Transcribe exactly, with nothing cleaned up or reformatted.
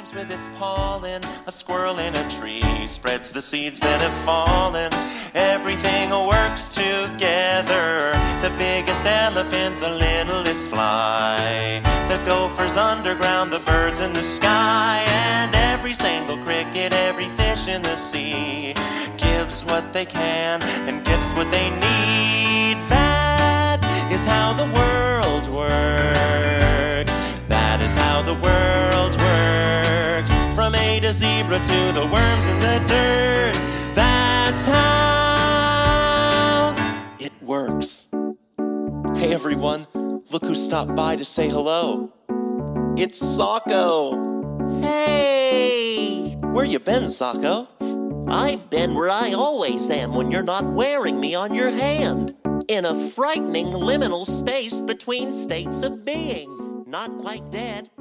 moves with its pollen. A squirrel in a tree spreads the seeds that have fallen. Everything works together. The biggest elephant, the littlest fly. The gophers underground, the birds in the sky. And every single cricket, every fish in the sea gives what they can and gets what they need. That is how the world works. That is how the world works. From A to zebra to the worms in the dirt. That's how it works. Hey everyone, look who stopped by to say hello. It's Socko. Hey! Where you been, Socko? I've been where I always am when you're not wearing me on your hand. In a frightening liminal space between states of being. Not quite dead.